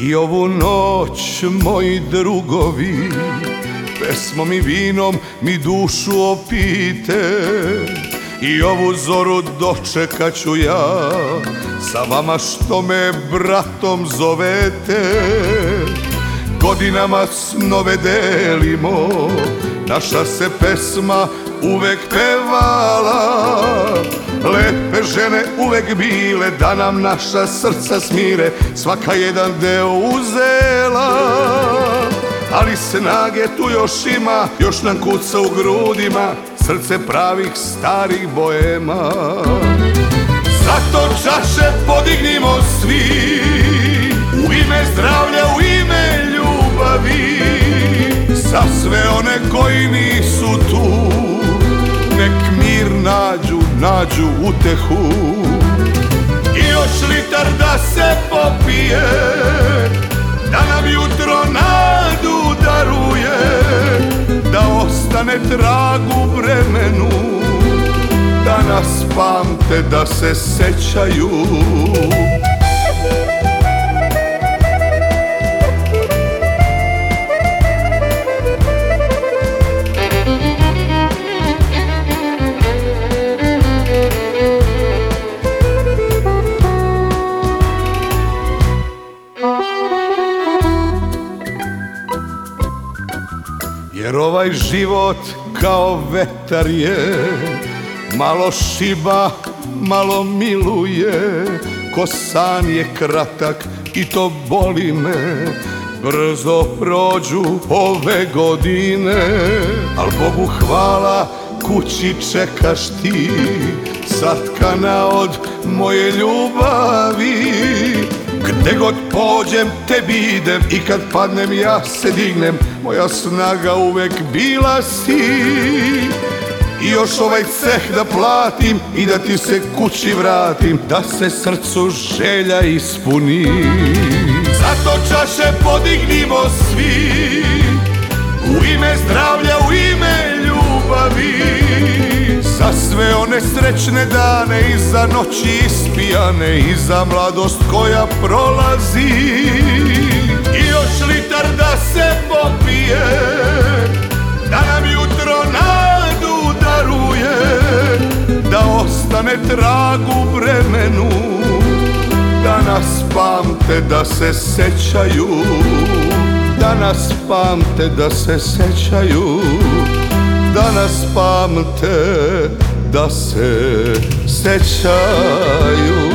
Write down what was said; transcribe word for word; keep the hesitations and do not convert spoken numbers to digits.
I ovu noć, moji drugovi, pesmom i vinom mi dušu opijte. I ovu zoru dočekat ću ja sa vama što me bratom zovete. Godinama snove delimo, naša se pesma uvek pevala. Lepe žene uvek bile da nam naša srca smire, svaka jedan deo uzela. Ali snage tu još ima, još nam kuca u grudima, srce pravih starih boema. Zato čaše podignimo svi, u ime zdravlja, u ime ljubavi, za sve one koji nisu tu. Nek mir nađu, nađu utehu. I još litar da se popije, da nam jutro nadu daruje, da ostane trag u vremenu, da nas pamte, da se sećaju. Jer ovaj život kao vetar je, malo šiba, malo miluje. Ko san je kratak i to boli me, brzo prođu ove godine. Al Bogu hvala, kući čekaš ti, satkana od moje ljubavi. Gde god pođem tebi idem i kad padnem ja se dignem, moja snaga uvek bila si. I još ovaj ceh da platim i da ti se kući vratim, da se srcu želja ispuni. Zato čaše podignimo svi, u ime zdravlja, u ime ljubavi, za sve one srećne dane i za noći ispijane i za mladost koja prolazi. I još litar da se popije, da nam jutro nadu daruje, da ostane trag u vremenu, da nas pamte, da se sećaju. Da nas pamte, da se sećaju. Da nas pamte, da se sećaju.